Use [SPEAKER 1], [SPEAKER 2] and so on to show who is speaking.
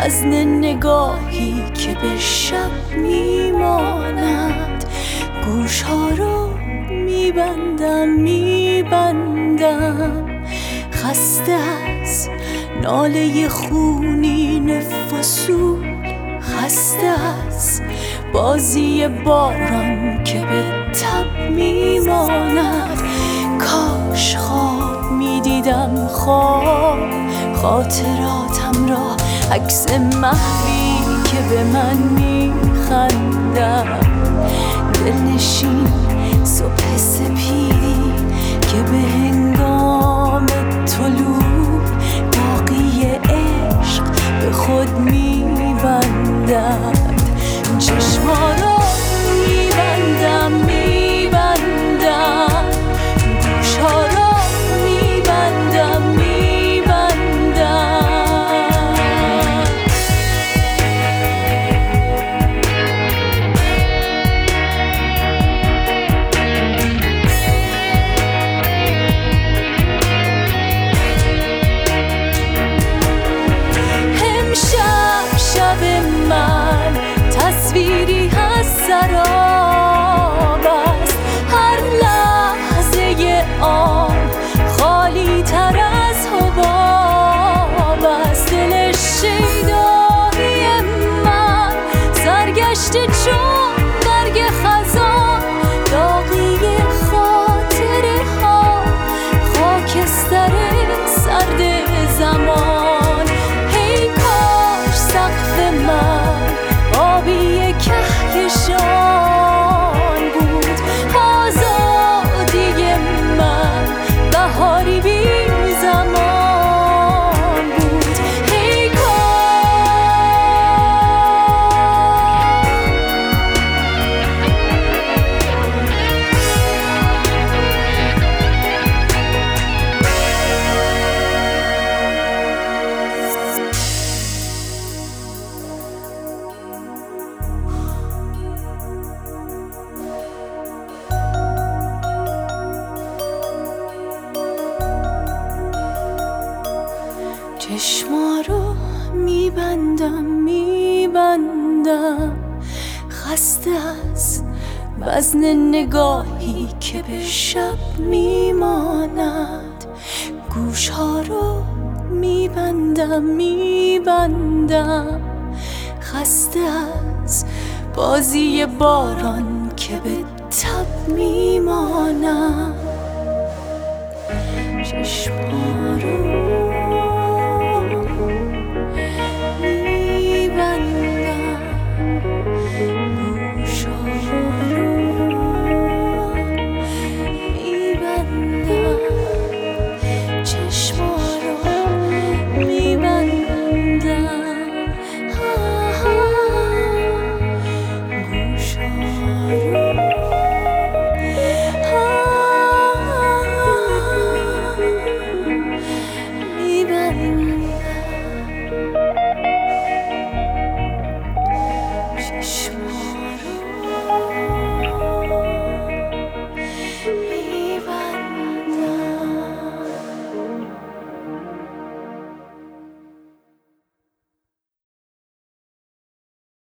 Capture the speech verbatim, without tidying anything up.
[SPEAKER 1] وزن نگاهی که به شب میماند. گوشها رو میبندم میبندم، خسته از ناله خونین فصول، خسته از بازی باران که به تب میماند. کاش خواب میدیدم، خواب خاطراتم را، عکس محوی که به من میخندم. دلنشین صبح سپیدی که به هنگام طلوع باقی عشق به خود میبندد. چشما را میبندم میبندم، گوشها را میبندم میبندم. امشب شب من تصویری از سراب است، هر لحظه آن خالی تر از حباب است. دل شیدایی من سرگشته چون برگ خزان، داغی خاطره ها خاکستر سرد زمان. هی کاش سقف من آبی کهکشان بود، آزادی من بهاری بی زمان بود. هی چشما رو میبندم میبندم، خسته از وزن نگاهی که به شب میماند. گوشها رو میبندم میبندم، خسته از بازی باران که به تب میماند. چشما رو